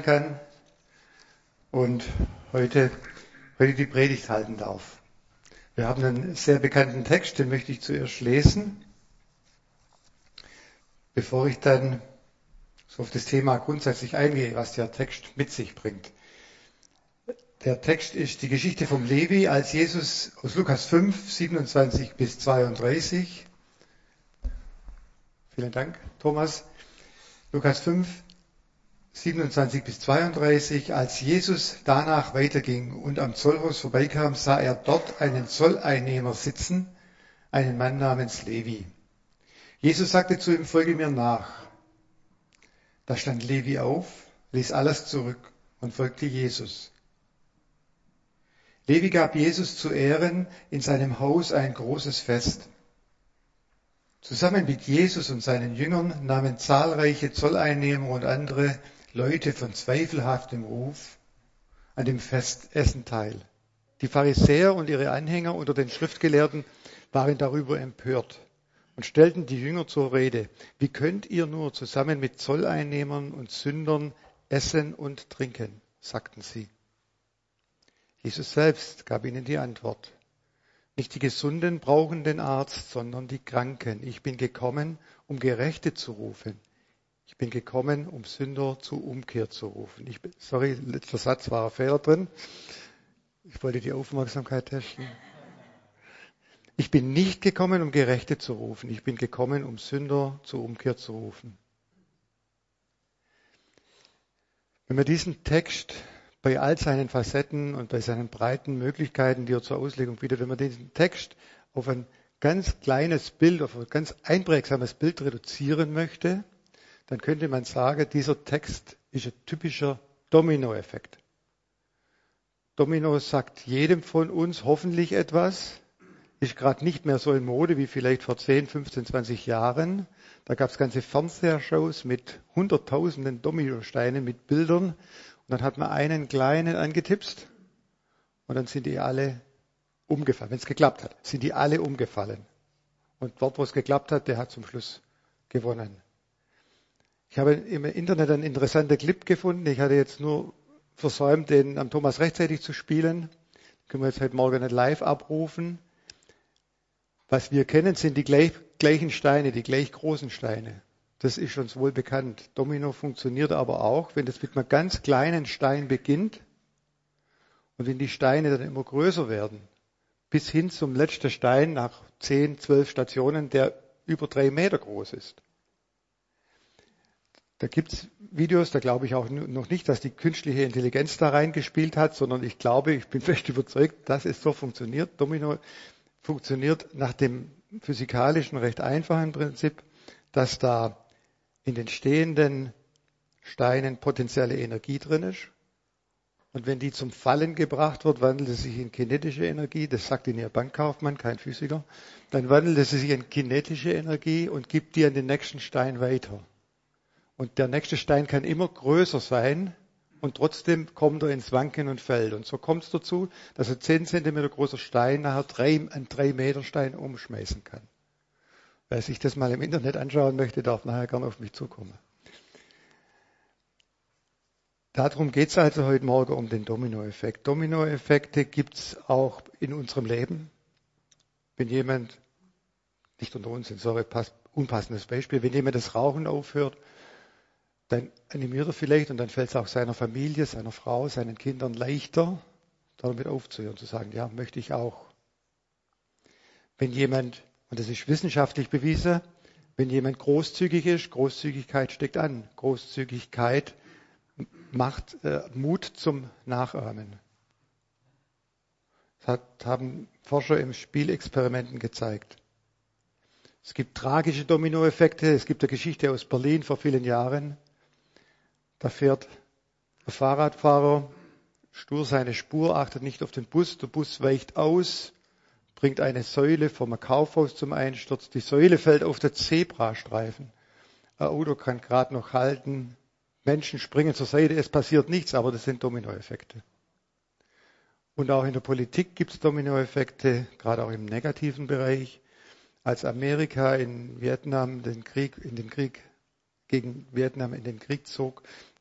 kann und heute die Predigt halten darf. Wir haben einen sehr bekannten Text, den möchte ich zuerst lesen, bevor ich dann so auf das Thema grundsätzlich eingehe, was der Text mit sich bringt. Der Text ist die Geschichte vom Levi, als Jesus aus Lukas 5, 27 bis 32. Vielen Dank, Thomas. Lukas 5, 27 bis 32. Als Jesus danach weiterging und am Zollhaus vorbeikam, sah er dort einen Zolleinnehmer sitzen, einen Mann namens Levi. Jesus sagte zu ihm, folge mir nach. Da stand Levi auf, ließ alles zurück und folgte Jesus. Levi gab Jesus zu Ehren in seinem Haus ein großes Fest. Zusammen mit Jesus und seinen Jüngern nahmen zahlreiche Zolleinnehmer und andere Leute von zweifelhaftem Ruf an dem Festessen teil. Die Pharisäer und ihre Anhänger unter den Schriftgelehrten waren darüber empört und stellten die Jünger zur Rede. Wie könnt ihr nur zusammen mit Zolleinnehmern und Sündern essen und trinken, sagten sie. Jesus selbst gab ihnen die Antwort. Nicht die Gesunden brauchen den Arzt, sondern die Kranken. Ich bin gekommen, um Gerechte zu rufen. Ich bin gekommen, um Sünder zur Umkehr zu rufen. Letzter Satz war ein Fehler drin. Ich wollte die Aufmerksamkeit testen. Ich bin nicht gekommen, um Gerechte zu rufen. Ich bin gekommen, um Sünder zur Umkehr zu rufen. Wenn wir diesen Text bei all seinen Facetten und bei seinen breiten Möglichkeiten, die er zur Auslegung bietet, wenn man diesen Text auf ein ganz kleines Bild, auf ein ganz einprägsames Bild reduzieren möchte, dann könnte man sagen, dieser Text ist ein typischer Dominoeffekt. Domino sagt jedem von uns hoffentlich etwas, ist gerade nicht mehr so in Mode wie vielleicht vor 10, 15, 20 Jahren. Da gab es ganze Fernsehshows mit hunderttausenden Dominosteinen, mit Bildern. Und dann hat man einen kleinen angetipst und dann sind die alle umgefallen. Wenn es geklappt hat, sind die alle umgefallen. Und dort, wo es geklappt hat, der hat zum Schluss gewonnen. Ich habe im Internet einen interessanten Clip gefunden. Ich hatte jetzt nur versäumt, den am Thomas rechtzeitig zu spielen. Den können wir jetzt heute Morgen nicht live abrufen. Was wir kennen, sind die gleichen Steine, die gleich großen Steine. Das ist uns wohl bekannt. Domino funktioniert aber auch, wenn es mit einem ganz kleinen Stein beginnt und wenn die Steine dann immer größer werden, bis hin zum letzten Stein nach 10, 12 Stationen, der über 3 Meter groß ist. Da gibt es Videos, da glaube ich auch noch nicht, dass die künstliche Intelligenz da reingespielt hat, sondern ich bin fest überzeugt, dass es so funktioniert. Domino funktioniert nach dem physikalischen, recht einfachen Prinzip, dass da in den stehenden Steinen potenzielle Energie drin ist. Und wenn die zum Fallen gebracht wird, wandelt es sich in kinetische Energie. Das sagt Ihnen Ihr Bankkaufmann, kein Physiker. Dann wandelt es sich in kinetische Energie und gibt die an den nächsten Stein weiter. Und der nächste Stein kann immer größer sein und trotzdem kommt er ins Wanken und fällt. Und so kommt es dazu, dass ein 10 Zentimeter großer Stein nachher einen 3 Meter Stein umschmeißen kann. Wer sich das mal im Internet anschauen möchte, darf nachher gerne auf mich zukommen. Darum geht es also heute Morgen um den Dominoeffekt. Dominoeffekte gibt es auch in unserem Leben. Wenn jemand, nicht unter uns, unpassendes Beispiel, wenn jemand das Rauchen aufhört, dann animiert er vielleicht und dann fällt es auch seiner Familie, seiner Frau, seinen Kindern leichter, damit aufzuhören, zu sagen, ja, möchte ich auch. Wenn jemand, und das ist wissenschaftlich bewiesen, wenn jemand großzügig ist, Großzügigkeit steckt an. Großzügigkeit macht Mut zum Nachahmen. Das haben Forscher im Spielexperimenten gezeigt. Es gibt tragische Dominoeffekte. Es gibt eine Geschichte aus Berlin vor vielen Jahren. Da fährt ein Fahrradfahrer stur seine Spur, achtet nicht auf den Bus. Der Bus weicht aus, bringt eine Säule vom Kaufhaus zum Einsturz. Die Säule fällt auf den Zebrastreifen. Ein Auto kann gerade noch halten. Menschen springen zur Seite. Es passiert nichts, aber das sind Dominoeffekte. Und auch in der Politik gibt es Dominoeffekte, gerade auch im negativen Bereich. Als Amerika in den Krieg gegen Vietnam zog,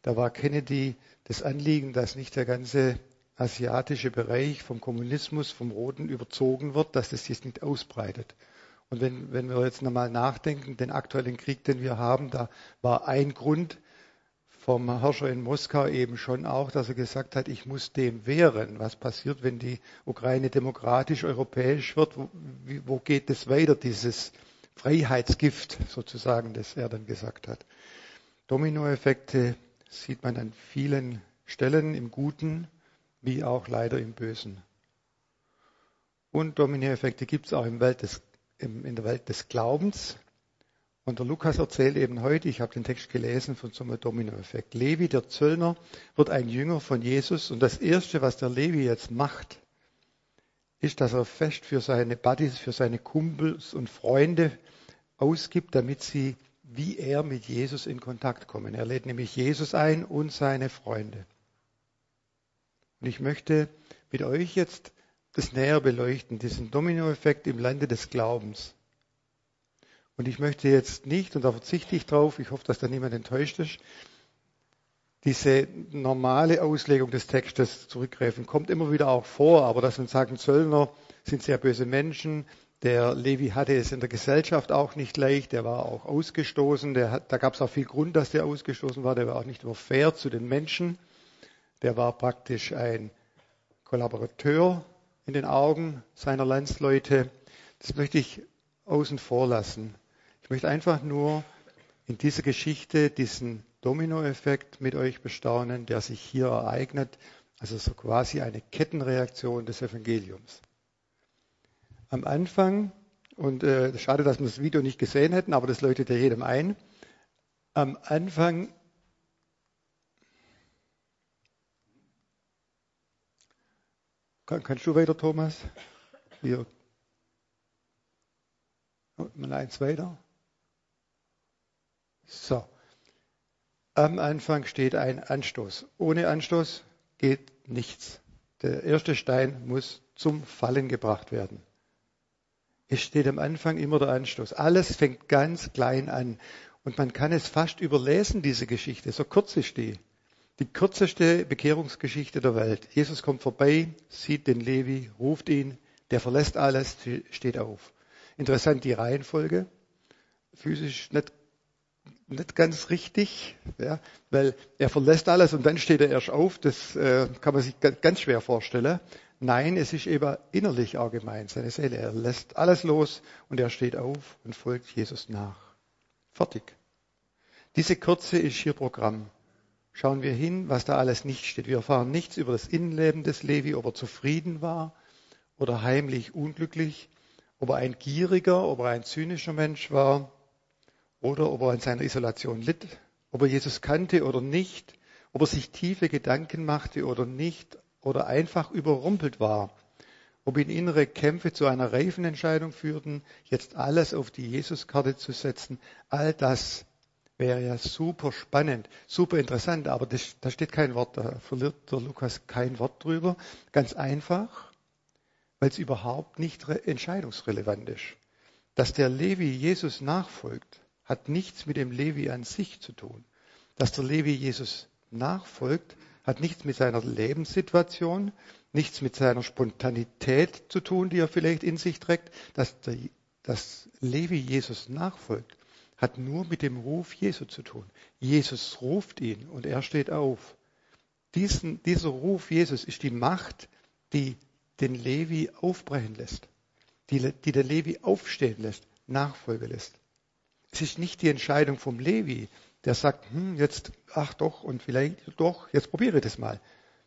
Da war Kennedy das Anliegen, dass nicht der ganze asiatische Bereich vom Kommunismus, vom Roten überzogen wird, dass das jetzt nicht ausbreitet. Und wenn wir jetzt nochmal nachdenken, den aktuellen Krieg, den wir haben, da war ein Grund vom Herrscher in Moskau eben schon auch, dass er gesagt hat, ich muss dem wehren. Was passiert, wenn die Ukraine demokratisch, europäisch wird? Wo geht es weiter, dieses Freiheitsgift sozusagen, das er dann gesagt hat? Dominoeffekte sieht man an vielen Stellen, im Guten wie auch leider im Bösen. Und Dominoeffekte gibt es auch in der Welt des Glaubens. Und der Lukas erzählt eben heute, ich habe den Text gelesen, von so einem Dominoeffekt. Levi, der Zöllner, wird ein Jünger von Jesus. Und das Erste, was der Levi jetzt macht, ist, dass er fest für seine Buddies, für seine Kumpels und Freunde ausgibt, damit sie wie er mit Jesus in Kontakt kommen. Er lädt nämlich Jesus ein und seine Freunde. Und ich möchte mit euch jetzt das näher beleuchten, diesen Dominoeffekt im Lande des Glaubens. Und ich möchte jetzt nicht, und da verzichte ich drauf, ich hoffe, dass da niemand enttäuscht ist, diese normale Auslegung des Textes zurückgreifen. Kommt immer wieder auch vor, aber dass man sagen, Zöllner sind sehr böse Menschen. Der Levi hatte es in der Gesellschaft auch nicht leicht, der war auch ausgestoßen. Da gab es auch viel Grund, dass der ausgestoßen war. Der war auch nicht immer fair zu den Menschen. Der war praktisch ein Kollaborateur in den Augen seiner Landsleute. Das möchte ich außen vor lassen. Ich möchte einfach nur in dieser Geschichte diesen Dominoeffekt mit euch bestaunen, der sich hier ereignet. Also so quasi eine Kettenreaktion des Evangeliums. Am Anfang, und schade, dass wir das Video nicht gesehen hätten, aber das leuchtet ja jedem ein. Am Anfang kannst du weiter, Thomas? Hier. Mal eins weiter. So. Am Anfang steht ein Anstoß. Ohne Anstoß geht nichts. Der erste Stein muss zum Fallen gebracht werden. Es steht am Anfang immer der Anstoß. Alles fängt ganz klein an. Und man kann es fast überlesen, diese Geschichte. So kurz ist die. Die kürzeste Bekehrungsgeschichte der Welt. Jesus kommt vorbei, sieht den Levi, ruft ihn, der verlässt alles, steht auf. Interessant die Reihenfolge. Physisch nicht ganz richtig, ja, weil er verlässt alles und dann steht er erst auf. Das kann man sich ganz schwer vorstellen. Nein, es ist eben innerlich auch gemeint, seine Seele. Er lässt alles los und er steht auf und folgt Jesus nach. Fertig. Diese Kürze ist hier Programm. Schauen wir hin, was da alles nicht steht. Wir erfahren nichts über das Innenleben des Levi, ob er zufrieden war oder heimlich unglücklich, ob er ein gieriger, ob er ein zynischer Mensch war oder ob er an seiner Isolation litt, ob er Jesus kannte oder nicht, ob er sich tiefe Gedanken machte oder nicht oder einfach überrumpelt war, ob ihn innere Kämpfe zu einer reifen Entscheidung führten, jetzt alles auf die Jesuskarte zu setzen. All das wäre ja super spannend, super interessant, aber da steht kein Wort, da verliert der Lukas kein Wort drüber. Ganz einfach, weil es überhaupt nicht entscheidungsrelevant ist. Dass der Levi Jesus nachfolgt, hat nichts mit dem Levi an sich zu tun. Dass der Levi Jesus nachfolgt, hat nichts mit seiner Lebenssituation, nichts mit seiner Spontanität zu tun, die er vielleicht in sich trägt. Dass Levi Jesus nachfolgt, hat nur mit dem Ruf Jesu zu tun. Jesus ruft ihn und er steht auf. Dieser Ruf Jesus ist die Macht, die den Levi aufbrechen lässt, die den Levi aufstehen lässt, nachfolgen lässt. Es ist nicht die Entscheidung vom Levi, der sagt, jetzt, ach doch, und vielleicht doch, jetzt probiere ich das mal.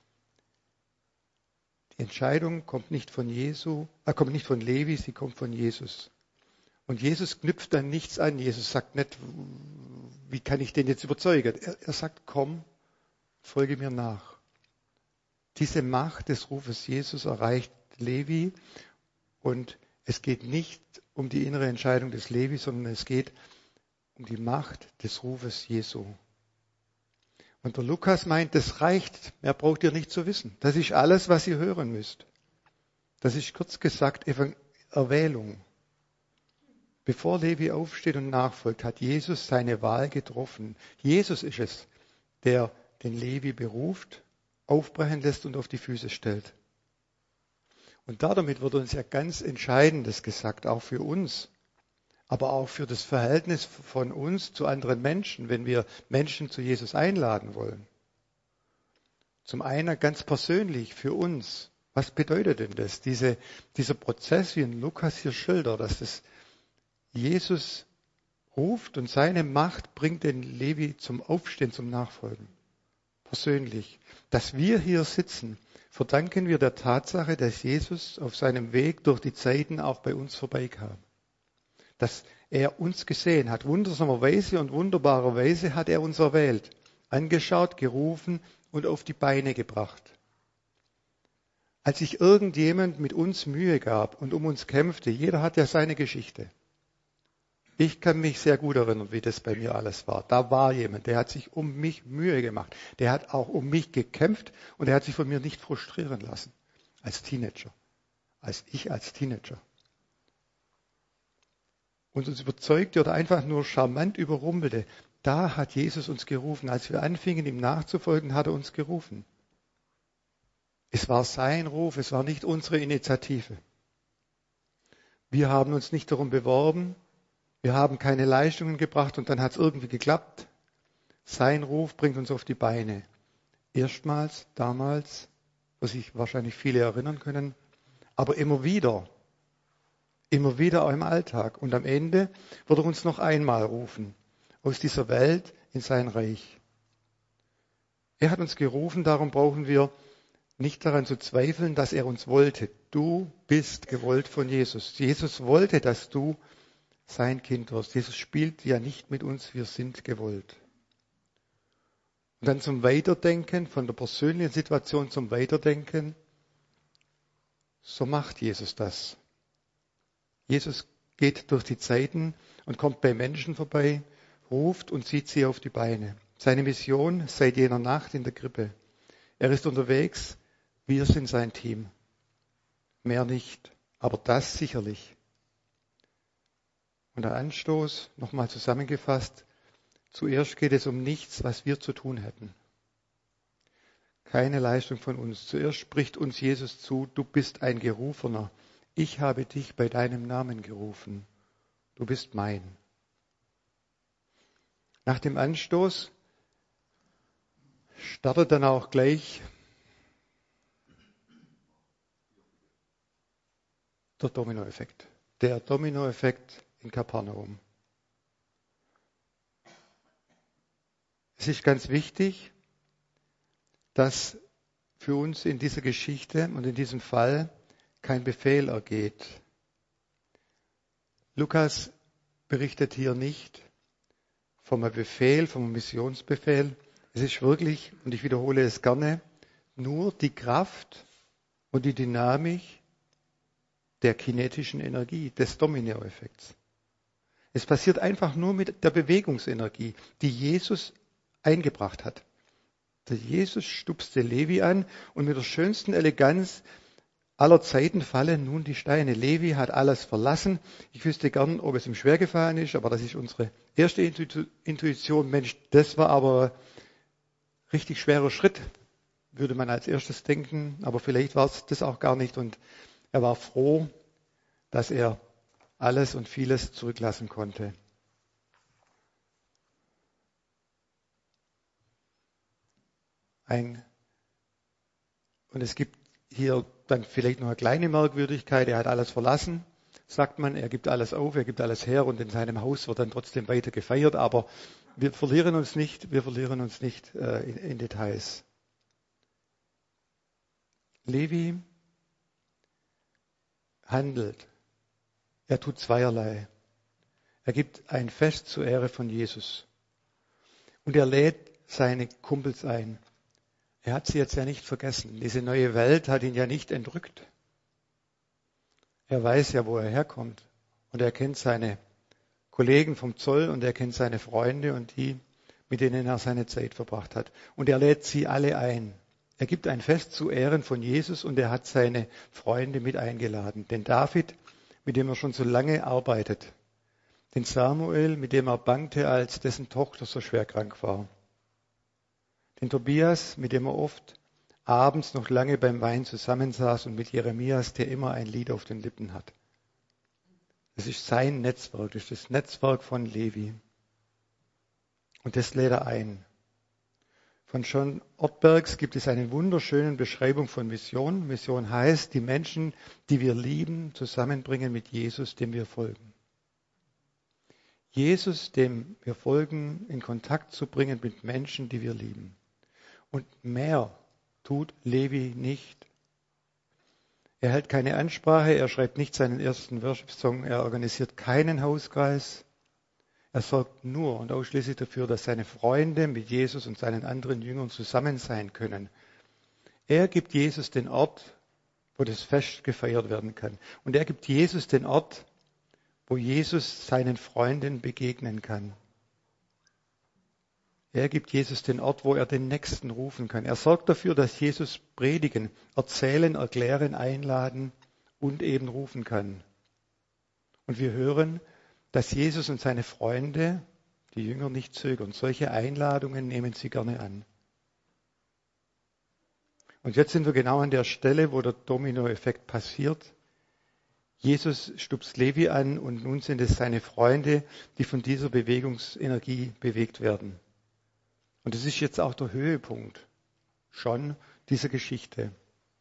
Die Entscheidung kommt nicht von Levi, sie kommt von Jesus. Und Jesus knüpft dann nichts an. Jesus sagt nicht, wie kann ich den jetzt überzeugen? Er sagt, komm, folge mir nach. Diese Macht des Rufes Jesus erreicht Levi und es geht nicht um die innere Entscheidung des Levi, sondern es geht um die Macht des Rufes Jesu. Und der Lukas meint, das reicht, mehr braucht ihr nicht zu wissen. Das ist alles, was ihr hören müsst. Das ist kurz gesagt Erwählung. Bevor Levi aufsteht und nachfolgt, hat Jesus seine Wahl getroffen. Jesus ist es, der den Levi beruft, aufbrechen lässt und auf die Füße stellt. Und damit wird uns ja ganz Entscheidendes gesagt, auch für uns, aber auch für das Verhältnis von uns zu anderen Menschen, wenn wir Menschen zu Jesus einladen wollen. Zum einen ganz persönlich für uns. Was bedeutet denn das? Dieser Prozess, wie in Lukas hier schildert, dass das Jesus ruft und seine Macht bringt den Levi zum Aufstehen, zum Nachfolgen. Persönlich. Dass wir hier sitzen, verdanken wir der Tatsache, dass Jesus auf seinem Weg durch die Zeiten auch bei uns vorbeikam. Dass er uns gesehen hat. Wundersamerweise und wunderbarerweise hat er uns erwählt, angeschaut, gerufen und auf die Beine gebracht. Als sich irgendjemand mit uns Mühe gab und um uns kämpfte, jeder hat ja seine Geschichte. Ich kann mich sehr gut erinnern, wie das bei mir alles war. Da war jemand, der hat sich um mich Mühe gemacht. Der hat auch um mich gekämpft und der hat sich von mir nicht frustrieren lassen. Als Teenager. Als Teenager. Und uns überzeugte oder einfach nur charmant überrumpelte. Da hat Jesus uns gerufen. Als wir anfingen, ihm nachzufolgen, hat er uns gerufen. Es war sein Ruf, es war nicht unsere Initiative. Wir haben uns nicht darum beworben. Wir haben keine Leistungen gebracht und dann hat es irgendwie geklappt. Sein Ruf bringt uns auf die Beine. Erstmals, damals, wo sich wahrscheinlich viele erinnern können, aber immer wieder auch im Alltag. Und am Ende wird er uns noch einmal rufen, aus dieser Welt in sein Reich. Er hat uns gerufen, darum brauchen wir nicht daran zu zweifeln, dass er uns wollte. Du bist gewollt von Jesus. Jesus wollte, dass du sein Kind wirst. Jesus spielt ja nicht mit uns, wir sind gewollt. Und dann zum Weiterdenken, von der persönlichen Situation zum Weiterdenken, so macht Jesus das. Jesus geht durch die Zeiten und kommt bei Menschen vorbei, ruft und zieht sie auf die Beine. Seine Mission seit jener Nacht in der Krippe. Er ist unterwegs, wir sind sein Team. Mehr nicht, aber das sicherlich. Und der Anstoß, nochmal zusammengefasst, zuerst geht es um nichts, was wir zu tun hätten. Keine Leistung von uns. Zuerst spricht uns Jesus zu, du bist ein Gerufener. Ich habe dich bei deinem Namen gerufen. Du bist mein. Nach dem Anstoß startet dann auch gleich der Dominoeffekt. Der Dominoeffekt in Kapernaum. Es ist ganz wichtig, dass für uns in dieser Geschichte und in diesem Fall kein Befehl ergeht. Lukas berichtet hier nicht vom Befehl, vom Missionsbefehl. Es ist wirklich, und ich wiederhole es gerne, nur die Kraft und die Dynamik der kinetischen Energie, des Dominoeffekts. Es passiert einfach nur mit der Bewegungsenergie, die Jesus eingebracht hat. Der Jesus stupste Levi an und mit der schönsten Eleganz aller Zeiten fallen nun die Steine. Levi hat alles verlassen. Ich wüsste gern, ob es ihm schwer gefallen ist, aber das ist unsere erste Intuition. Mensch, das war aber richtig schwerer Schritt, würde man als erstes denken, aber vielleicht war es das auch gar nicht und er war froh, dass er alles und vieles zurücklassen konnte. Und es gibt hier dann vielleicht noch eine kleine Merkwürdigkeit, er hat alles verlassen, sagt man, er gibt alles auf, er gibt alles her und in seinem Haus wird dann trotzdem weiter gefeiert, aber wir verlieren uns nicht in Details. Levi handelt. Er tut zweierlei. Er gibt ein Fest zur Ehre von Jesus. Und er lädt seine Kumpels ein. Er hat sie jetzt ja nicht vergessen. Diese neue Welt hat ihn ja nicht entrückt. Er weiß ja, wo er herkommt. Und er kennt seine Kollegen vom Zoll und er kennt seine Freunde und die, mit denen er seine Zeit verbracht hat. Und er lädt sie alle ein. Er gibt ein Fest zu Ehren von Jesus und er hat seine Freunde mit eingeladen. Den David, mit dem er schon so lange arbeitet. Den Samuel, mit dem er bangte, als dessen Tochter so schwer krank war. Den Tobias, mit dem er oft abends noch lange beim Wein zusammensaß, und mit Jeremias, der immer ein Lied auf den Lippen hat. Das ist sein Netzwerk, das ist das Netzwerk von Levi. Und das lädt er ein. Von John Ortbergs gibt es eine wunderschöne Beschreibung von Mission. Mission heißt, die Menschen, die wir lieben, zusammenbringen mit Jesus, dem wir folgen. Jesus, dem wir folgen, in Kontakt zu bringen mit Menschen, die wir lieben. Und mehr tut Levi nicht. Er hält keine Ansprache, er schreibt nicht seinen ersten Worship-Song, er organisiert keinen Hauskreis. Er sorgt nur und ausschließlich dafür, dass seine Freunde mit Jesus und seinen anderen Jüngern zusammen sein können. Er gibt Jesus den Ort, wo das Fest gefeiert werden kann. Und er gibt Jesus den Ort, wo Jesus seinen Freunden begegnen kann. Er gibt Jesus den Ort, wo er den Nächsten rufen kann. Er sorgt dafür, dass Jesus predigen, erzählen, erklären, einladen und eben rufen kann. Und wir hören, dass Jesus und seine Freunde, die Jünger, nicht zögern. Solche Einladungen nehmen sie gerne an. Und jetzt sind wir genau an der Stelle, wo der Dominoeffekt passiert. Jesus stupst Levi an und nun sind es seine Freunde, die von dieser Bewegungsenergie bewegt werden. Und das ist jetzt auch der Höhepunkt schon dieser Geschichte.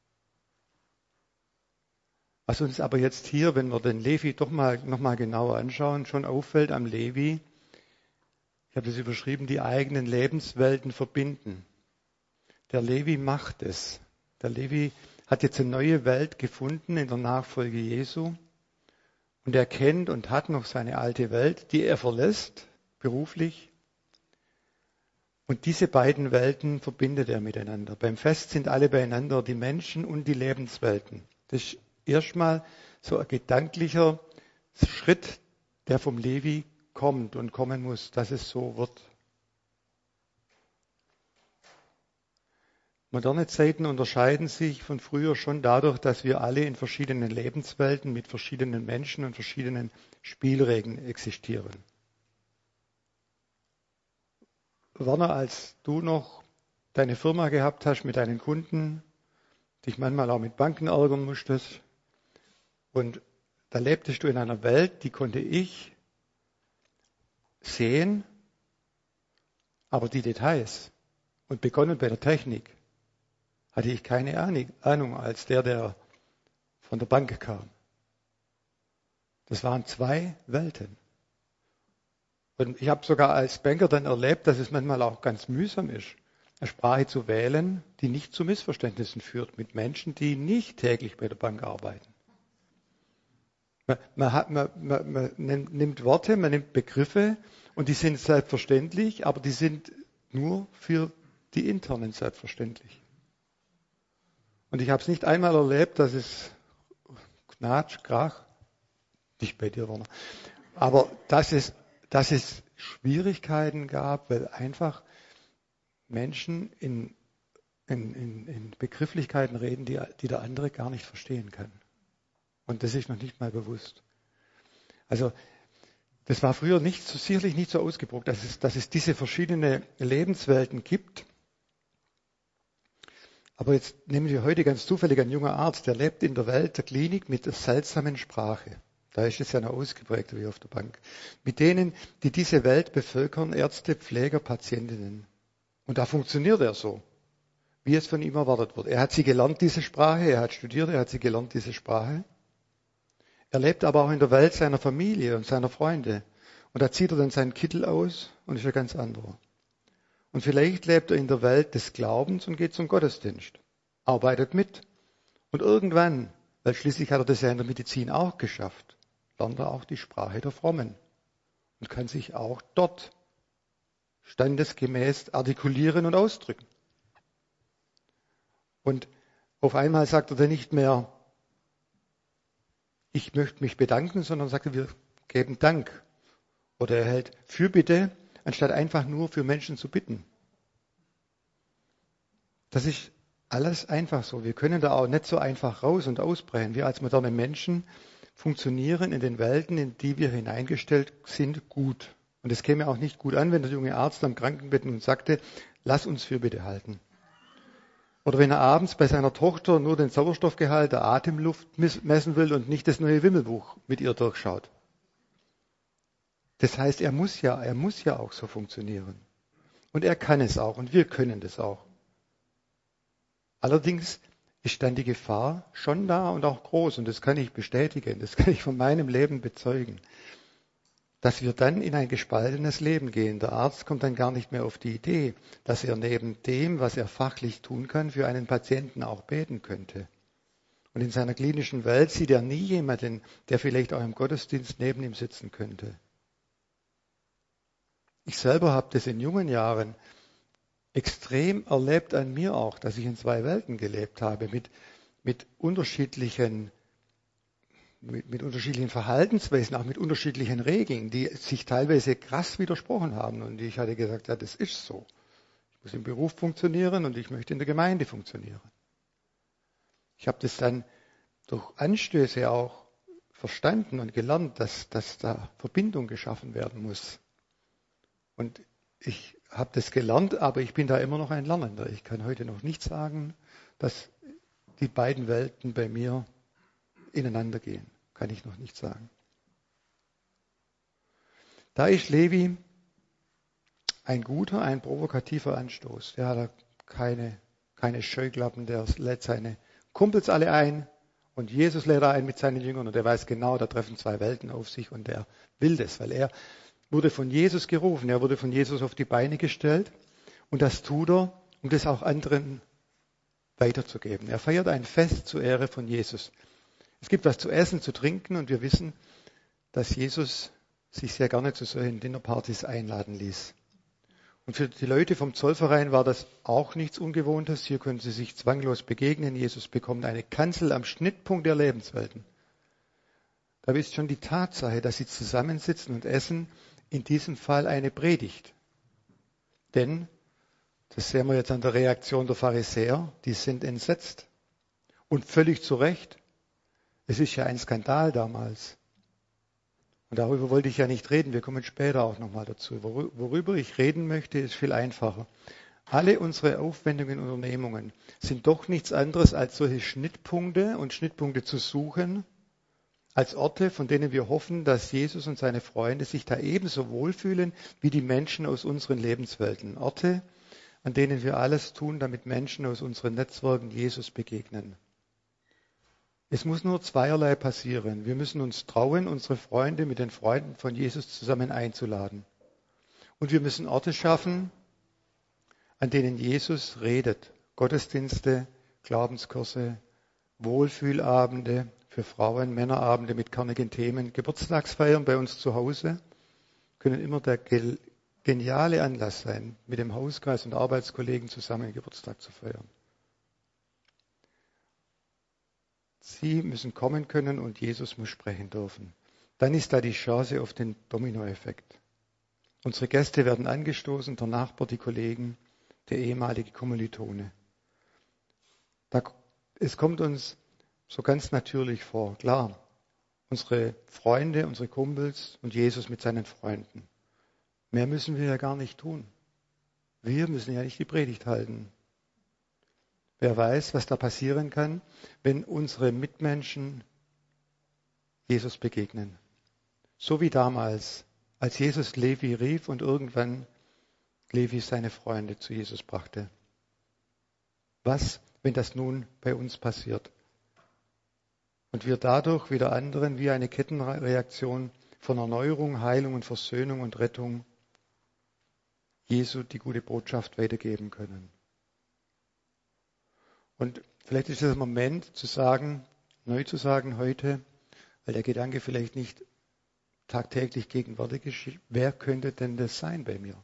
Was uns aber jetzt hier, wenn wir den Levi doch noch mal genauer anschauen, schon auffällt am Levi, ich habe das überschrieben, die eigenen Lebenswelten verbinden. Der Levi macht es. Der Levi hat jetzt eine neue Welt gefunden in der Nachfolge Jesu und er kennt und hat noch seine alte Welt, die er verlässt, beruflich. Und diese beiden Welten verbindet er miteinander. Beim Fest sind alle beieinander, die Menschen und die Lebenswelten. Das ist erstmal so ein gedanklicher Schritt, der vom Levi kommt und kommen muss, dass es so wird. Moderne Zeiten unterscheiden sich von früher schon dadurch, dass wir alle in verschiedenen Lebenswelten mit verschiedenen Menschen und verschiedenen Spielregeln existieren. Werner, als du noch deine Firma gehabt hast mit deinen Kunden, dich manchmal auch mit Banken ärgern musstest, und da lebtest du in einer Welt, die konnte ich sehen, aber die Details und begonnen bei der Technik hatte ich keine Ahnung als der von der Bank kam. Das waren zwei Welten. Und ich habe sogar als Banker dann erlebt, dass es manchmal auch ganz mühsam ist, eine Sprache zu wählen, die nicht zu Missverständnissen führt mit Menschen, die nicht täglich bei der Bank arbeiten. Man nimmt Worte, man nimmt Begriffe und die sind selbstverständlich, aber die sind nur für die Internen selbstverständlich. Und ich habe es nicht einmal erlebt, dass es Knatsch, Krach, nicht bei dir, Werner, aber dass es Schwierigkeiten gab, weil einfach Menschen in Begrifflichkeiten reden, die der andere gar nicht verstehen kann. Und das ist noch nicht mal bewusst. Also das war früher sicherlich nicht so ausgeprägt, dass es diese verschiedenen Lebenswelten gibt. Aber jetzt nehmen wir heute ganz zufällig einen jungen Arzt, der lebt in der Welt der Klinik mit der seltsamen Sprache. Da ist es ja noch ausgeprägter wie auf der Bank. Mit denen, die diese Welt bevölkern, Ärzte, Pfleger, Patientinnen. Und da funktioniert er so, wie es von ihm erwartet wird. Er hat sie gelernt, diese Sprache, er hat studiert, er hat sie gelernt, diese Sprache. Er lebt aber auch in der Welt seiner Familie und seiner Freunde. Und da zieht er dann seinen Kittel aus und ist ein ganz anderer. Und vielleicht lebt er in der Welt des Glaubens und geht zum Gottesdienst, arbeitet mit. Und irgendwann, weil schließlich hat er das ja in der Medizin auch geschafft, lernt er auch die Sprache der Frommen und kann sich auch dort standesgemäß artikulieren und ausdrücken. Und auf einmal sagt er dann nicht mehr, ich möchte mich bedanken, sondern sagt er, wir geben Dank. Oder er hält Fürbitte, anstatt einfach nur für Menschen zu bitten. Das ist alles einfach so. Wir können da auch nicht so einfach raus und ausbrechen. Wir als moderne Menschen funktionieren in den Welten, in die wir hineingestellt sind, gut. Und es käme auch nicht gut an, wenn der junge Arzt am Krankenbett nun sagte, lass uns Fürbitte halten. Oder wenn er abends bei seiner Tochter nur den Sauerstoffgehalt der Atemluft messen will und nicht das neue Wimmelbuch mit ihr durchschaut. Das heißt, er muss ja auch so funktionieren. Und er kann es auch und wir können das auch. Allerdings ist dann die Gefahr schon da und auch groß und das kann ich bestätigen, das kann ich von meinem Leben bezeugen, dass wir dann in ein gespaltenes Leben gehen. Der Arzt kommt dann gar nicht mehr auf die Idee, dass er neben dem, was er fachlich tun kann, für einen Patienten auch beten könnte. Und in seiner klinischen Welt sieht er nie jemanden, der vielleicht auch im Gottesdienst neben ihm sitzen könnte. Ich selber habe das in jungen Jahren extrem erlebt an mir auch, dass ich in zwei Welten gelebt habe, mit unterschiedlichen Verhaltensweisen, auch mit unterschiedlichen Regeln, die sich teilweise krass widersprochen haben. Und ich hatte gesagt, ja, das ist so. Ich muss im Beruf funktionieren und ich möchte in der Gemeinde funktionieren. Ich habe das dann durch Anstöße auch verstanden und gelernt, dass da Verbindung geschaffen werden muss. Und ich habe das gelernt, aber ich bin da immer noch ein Lernender. Ich kann heute noch nicht sagen, dass die beiden Welten bei mir ineinander gehen. Kann ich noch nicht sagen. Da ist Levi ein guter, ein provokativer Anstoß. Der hat keine Scheuklappen, der lädt seine Kumpels alle ein und Jesus lädt er ein mit seinen Jüngern und er weiß genau, da treffen zwei Welten auf sich und er will das, weil er wurde von Jesus gerufen, er wurde von Jesus auf die Beine gestellt und das tut er, um das auch anderen weiterzugeben. Er feiert ein Fest zur Ehre von Jesus. Es gibt was zu essen, zu trinken und wir wissen, dass Jesus sich sehr gerne zu solchen Dinnerpartys einladen ließ. Und für die Leute vom Zollverein war das auch nichts Ungewohntes. Hier können sie sich zwanglos begegnen. Jesus bekommt eine Kanzel am Schnittpunkt der Lebenswelten. Da ist schon die Tatsache, dass sie zusammensitzen und essen, in diesem Fall eine Predigt. Denn, das sehen wir jetzt an der Reaktion der Pharisäer, die sind entsetzt. Und völlig zu Recht. Es ist ja ein Skandal damals. Und darüber wollte ich ja nicht reden. Wir kommen später auch nochmal dazu. Worüber ich reden möchte, ist viel einfacher. Alle unsere Aufwendungen und Unternehmungen sind doch nichts anderes als solche Schnittpunkte und Schnittpunkte zu suchen, als Orte, von denen wir hoffen, dass Jesus und seine Freunde sich da ebenso wohlfühlen wie die Menschen aus unseren Lebenswelten. Orte, an denen wir alles tun, damit Menschen aus unseren Netzwerken Jesus begegnen. Es muss nur zweierlei passieren. Wir müssen uns trauen, unsere Freunde mit den Freunden von Jesus zusammen einzuladen. Und wir müssen Orte schaffen, an denen Jesus redet. Gottesdienste, Glaubenskurse, Wohlfühlabende für Frauen, Männerabende mit kernigen Themen, Geburtstagsfeiern bei uns zu Hause können immer der geniale Anlass sein, mit dem Hauskreis und Arbeitskollegen zusammen Geburtstag zu feiern. Sie müssen kommen können und Jesus muss sprechen dürfen. Dann ist da die Chance auf den Dominoeffekt. Unsere Gäste werden angestoßen, der Nachbar, die Kollegen, der ehemalige Kommilitone. Es kommt uns so ganz natürlich vor. Klar, unsere Freunde, unsere Kumpels und Jesus mit seinen Freunden. Mehr müssen wir ja gar nicht tun. Wir müssen ja nicht die Predigt halten. Wer weiß, was da passieren kann, wenn unsere Mitmenschen Jesus begegnen. So wie damals, als Jesus Levi rief und irgendwann Levi seine Freunde zu Jesus brachte. Was, wenn das nun bei uns passiert? Und wir dadurch wieder anderen wie eine Kettenreaktion von Erneuerung, Heilung und Versöhnung und Rettung Jesu die gute Botschaft weitergeben können. Und vielleicht ist es ein Moment zu sagen, neu zu sagen heute, weil der Gedanke vielleicht nicht tagtäglich gegenwärtig ist, wer könnte denn das sein bei mir?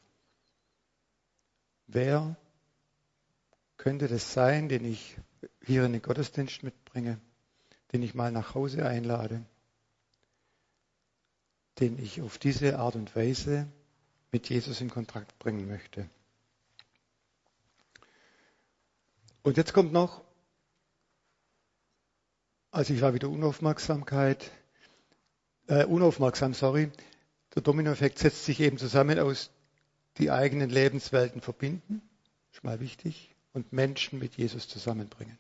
Wer könnte das sein, den ich hier in den Gottesdienst mitbringe, den ich mal nach Hause einlade, den ich auf diese Art und Weise mit Jesus in Kontakt bringen möchte? Und jetzt kommt noch, also ich war wieder unaufmerksam, der Dominoeffekt setzt sich eben zusammen aus die eigenen Lebenswelten verbinden, ist mal wichtig, und Menschen mit Jesus zusammenbringen.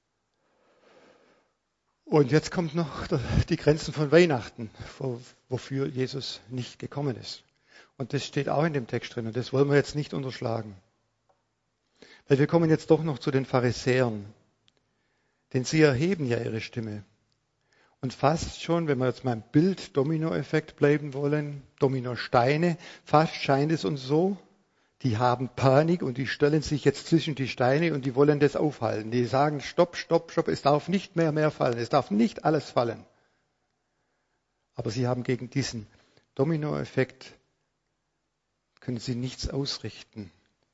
Und jetzt kommt noch die Grenzen von Weihnachten, wofür Jesus nicht gekommen ist. Und das steht auch in dem Text drin und das wollen wir jetzt nicht unterschlagen. Weil wir kommen jetzt doch noch zu den Pharisäern. Denn sie erheben ja ihre Stimme. Und fast schon, wenn wir jetzt mal im Bild Dominoeffekt bleiben wollen, Dominosteine, fast scheint es uns so, die haben Panik und die stellen sich jetzt zwischen die Steine und die wollen das aufhalten. Die sagen, stopp, stopp, stopp, es darf nicht mehr fallen, es darf nicht alles fallen. Aber sie haben gegen diesen Dominoeffekt, können sie nichts ausrichten.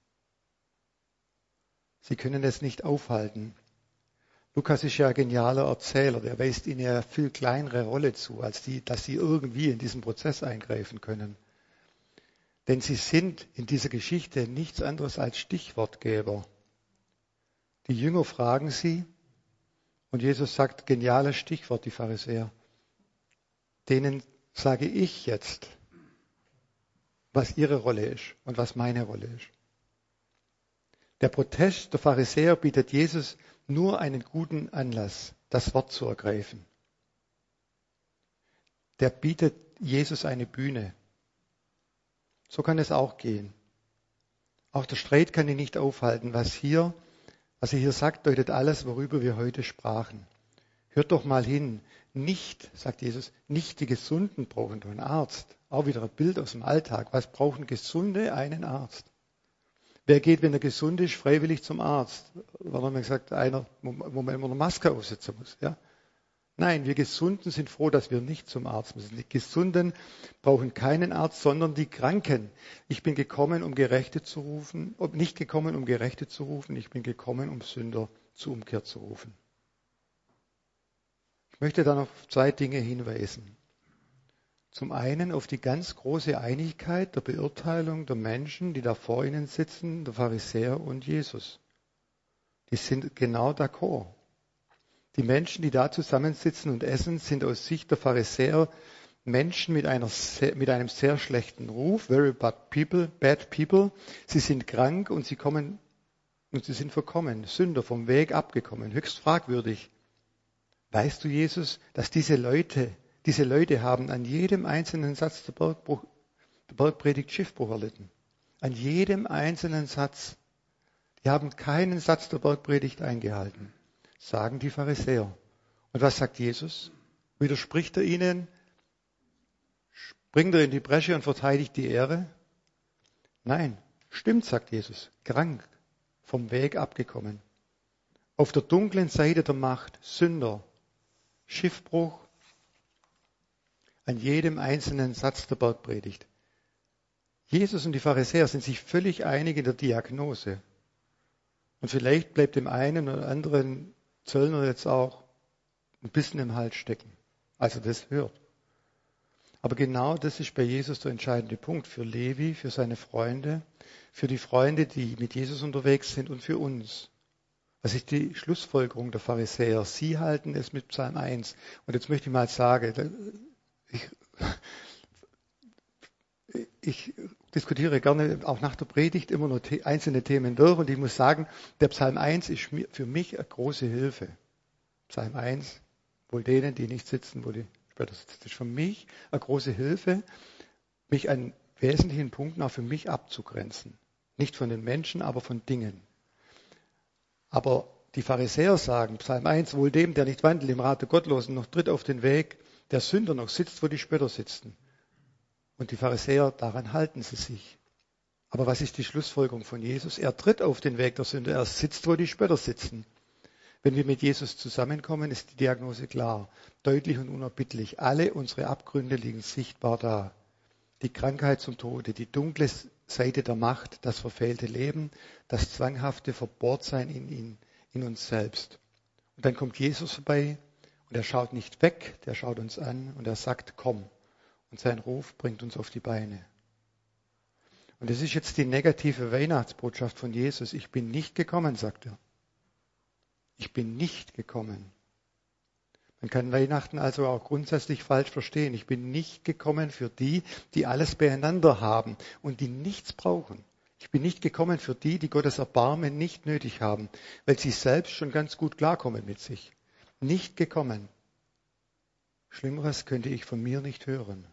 Sie können es nicht aufhalten. Lukas ist ja ein genialer Erzähler, der weist ihnen ja viel kleinere Rolle zu, als dass sie irgendwie in diesen Prozess eingreifen können. Denn sie sind in dieser Geschichte nichts anderes als Stichwortgeber. Die Jünger fragen sie und Jesus sagt, geniales Stichwort, die Pharisäer. Denen sage ich jetzt, was ihre Rolle ist und was meine Rolle ist. Der Protest der Pharisäer bietet Jesus nur einen guten Anlass, das Wort zu ergreifen. Der bietet Jesus eine Bühne. So kann es auch gehen. Auch der Streit kann ihn nicht aufhalten. Was er hier sagt, deutet alles, worüber wir heute sprachen. Hört doch mal hin. Nicht, sagt Jesus, nicht die Gesunden brauchen einen Arzt. Auch wieder ein Bild aus dem Alltag. Was brauchen Gesunde? Einen Arzt. Wer geht, wenn er gesund ist, freiwillig zum Arzt? Weil man gesagt, einer, wo man immer eine Maske aufsetzen muss. Ja? Nein, wir Gesunden sind froh, dass wir nicht zum Arzt müssen. Die Gesunden brauchen keinen Arzt, sondern die Kranken. Ich bin gekommen, um Gerechte zu rufen, nicht gekommen, um Gerechte zu rufen, ich bin gekommen, um Sünder zur Umkehr zu rufen. Ich möchte da noch auf 2 Dinge hinweisen. Zum einen auf die ganz große Einigkeit der Beurteilung der Menschen, die da vor ihnen sitzen, der Pharisäer und Jesus. Die sind genau d'accord. Die Menschen, die da zusammensitzen und essen, sind aus Sicht der Pharisäer Menschen mit einem sehr schlechten Ruf, very bad people. Sie sind krank und sie sind verkommen, Sünder, vom Weg abgekommen, höchst fragwürdig. Weißt du, Jesus, dass diese Leute haben an jedem einzelnen Satz der Bergpredigt Schiffbruch erlitten. An jedem einzelnen Satz. Die haben keinen Satz der Bergpredigt eingehalten, sagen die Pharisäer. Und was sagt Jesus? Widerspricht er ihnen? Springt er in die Bresche und verteidigt die Ehre? Nein, stimmt, sagt Jesus. Krank, vom Weg abgekommen. Auf der dunklen Seite der Macht, Sünder, Schiffbruch, an jedem einzelnen Satz der Bergpredigt. Jesus und die Pharisäer sind sich völlig einig in der Diagnose. Und vielleicht bleibt dem einen oder anderen Zöllner jetzt auch ein bisschen im Hals stecken, als er das hört. Aber genau das ist bei Jesus der entscheidende Punkt für Levi, für seine Freunde, für die Freunde, die mit Jesus unterwegs sind und für uns. Was ist die Schlussfolgerung der Pharisäer? Sie halten es mit Psalm 1. Und jetzt möchte ich mal sagen, ich diskutiere gerne auch nach der Predigt immer nur einzelne Themen durch und ich muss sagen, der Psalm 1 ist für mich eine große Hilfe. Psalm 1, wohl denen, die nicht sitzen, wo die später sitzen, ist für mich eine große Hilfe, mich an wesentlichen Punkten auch für mich abzugrenzen. Nicht von den Menschen, aber von Dingen. Aber die Pharisäer sagen, Psalm 1, wohl dem, der nicht wandelt im Rat der Gottlosen, noch tritt auf den Weg der Sünder, noch sitzt, wo die Spötter sitzen. Und die Pharisäer, daran halten sie sich. Aber was ist die Schlussfolgerung von Jesus? Er tritt auf den Weg der Sünder, er sitzt, wo die Spötter sitzen. Wenn wir mit Jesus zusammenkommen, ist die Diagnose klar, deutlich und unerbittlich. Alle unsere Abgründe liegen sichtbar da. Die Krankheit zum Tode, die dunkle Seite der Macht, das verfehlte Leben, das zwanghafte Verbohrtsein in uns selbst. Und dann kommt Jesus vorbei und er schaut nicht weg, der schaut uns an und er sagt, komm. Und sein Ruf bringt uns auf die Beine. Und das ist jetzt die negative Weihnachtsbotschaft von Jesus. Ich bin nicht gekommen, sagt er. Ich bin nicht gekommen. Man kann Weihnachten also auch grundsätzlich falsch verstehen. Ich bin nicht gekommen für die, die alles beieinander haben und die nichts brauchen. Ich bin nicht gekommen für die, die Gottes Erbarmen nicht nötig haben, weil sie selbst schon ganz gut klarkommen mit sich. Nicht gekommen. Schlimmeres könnte ich von mir nicht hören.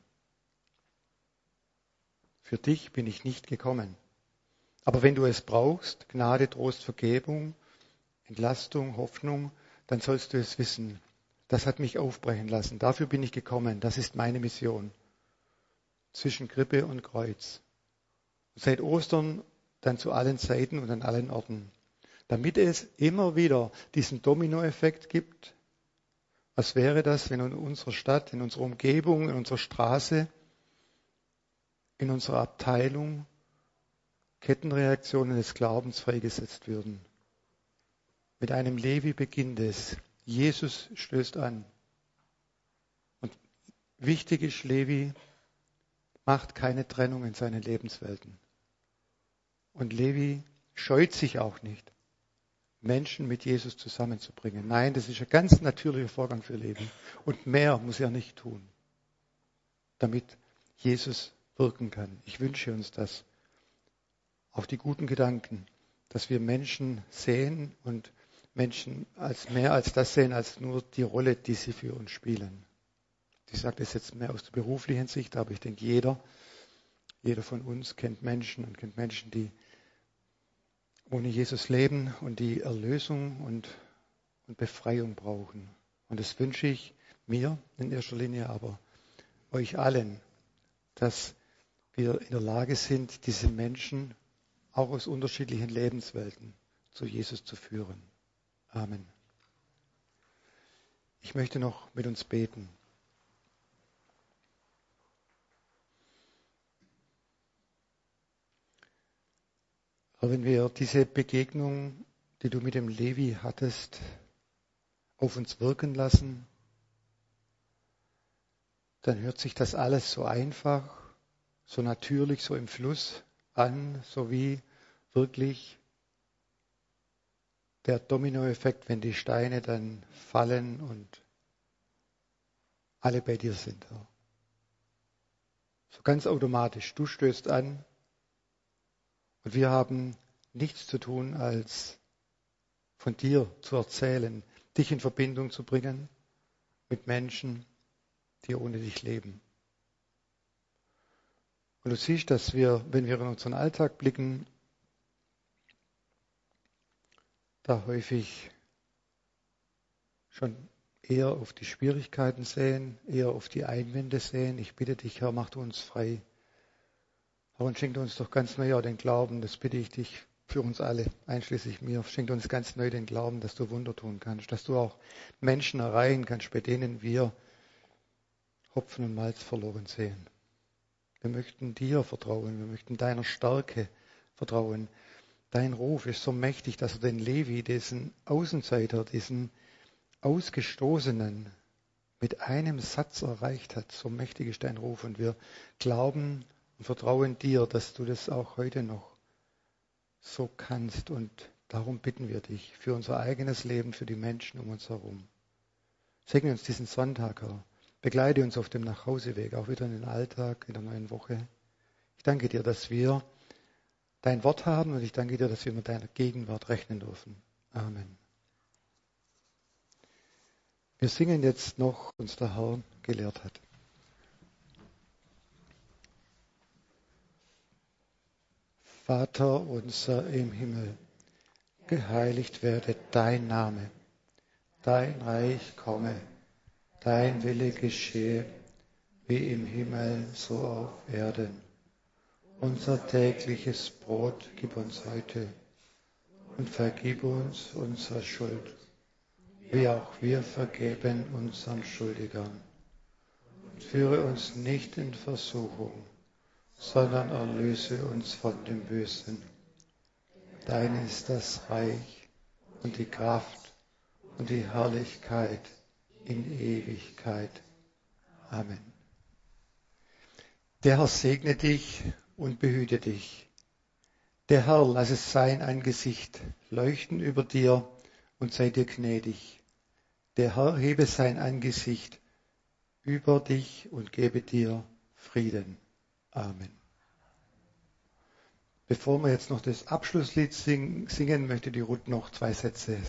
Für dich bin ich nicht gekommen. Aber wenn du es brauchst, Gnade, Trost, Vergebung, Entlastung, Hoffnung, dann sollst du es wissen. Das hat mich aufbrechen lassen. Dafür bin ich gekommen. Das ist meine Mission. Zwischen Krippe und Kreuz. Seit Ostern dann zu allen Zeiten und an allen Orten. Damit es immer wieder diesen Dominoeffekt gibt. Was wäre das, wenn in unserer Stadt, in unserer Umgebung, in unserer Straße, in unserer Abteilung Kettenreaktionen des Glaubens freigesetzt würden? Mit einem Levi beginnt es. Jesus stößt an. Und wichtig ist, Levi macht keine Trennung in seinen Lebenswelten. Und Levi scheut sich auch nicht, Menschen mit Jesus zusammenzubringen. Nein, das ist ein ganz natürlicher Vorgang für Levi. Und mehr muss er nicht tun, damit Jesus wirken kann. Ich wünsche uns das. Auch die guten Gedanken, dass wir Menschen sehen und Menschen als mehr als das sehen, als nur die Rolle, die sie für uns spielen. Ich sage das jetzt mehr aus der beruflichen Sicht, aber ich denke, jeder von uns kennt Menschen und kennt Menschen, die ohne Jesus leben und die Erlösung und Befreiung brauchen. Und das wünsche ich mir in erster Linie, aber euch allen, dass wir in der Lage sind, diese Menschen auch aus unterschiedlichen Lebenswelten zu Jesus zu führen. Amen. Ich möchte noch mit uns beten. Aber wenn wir diese Begegnung, die du mit dem Levi hattest, auf uns wirken lassen, dann hört sich das alles so einfach, so natürlich, so im Fluss an, so wie wirklich der Dominoeffekt, wenn die Steine dann fallen und alle bei dir sind. So ganz automatisch. Du stößt an und wir haben nichts zu tun, als von dir zu erzählen, dich in Verbindung zu bringen mit Menschen, die ohne dich leben. Und du siehst, dass wir, wenn wir in unseren Alltag blicken, da häufig schon eher auf die Schwierigkeiten sehen, eher auf die Einwände sehen. Ich bitte dich, Herr, mach du uns frei. Herr, und schenk uns doch ganz neu auch den Glauben, das bitte ich dich für uns alle, einschließlich mir. Schenk uns ganz neu den Glauben, dass du Wunder tun kannst, dass du auch Menschen erreichen kannst, bei denen wir Hopfen und Malz verloren sehen. Wir möchten dir vertrauen, wir möchten deiner Stärke vertrauen. Dein Ruf ist so mächtig, dass er den Levi, diesen Außenseiter, diesen Ausgestoßenen mit einem Satz erreicht hat. So mächtig ist dein Ruf und wir glauben und vertrauen dir, dass du das auch heute noch so kannst und darum bitten wir dich für unser eigenes Leben, für die Menschen um uns herum. Segne uns diesen Sonntag, Herr. Begleite uns auf dem Nachhauseweg, auch wieder in den Alltag, in der neuen Woche. Ich danke dir, dass wir dein Wort haben und ich danke dir, dass wir mit deiner Gegenwart rechnen dürfen. Amen. Wir singen jetzt noch, was uns der Herr gelehrt hat. Vater unser im Himmel, geheiligt werde dein Name, dein Reich komme, dein Wille geschehe, wie im Himmel so auf Erden. Unser tägliches Brot gib uns heute und vergib uns unsere Schuld, wie auch wir vergeben unseren Schuldigern. Und führe uns nicht in Versuchung, sondern erlöse uns von dem Bösen. Dein ist das Reich und die Kraft und die Herrlichkeit in Ewigkeit. Amen. Der Herr segne dich und behüte dich. Der Herr lasse sein Angesicht leuchten über dir und sei dir gnädig. Der Herr hebe sein Angesicht über dich und gebe dir Frieden. Amen. Bevor wir jetzt noch das Abschlusslied singen, möchte die Ruth noch 2 Sätze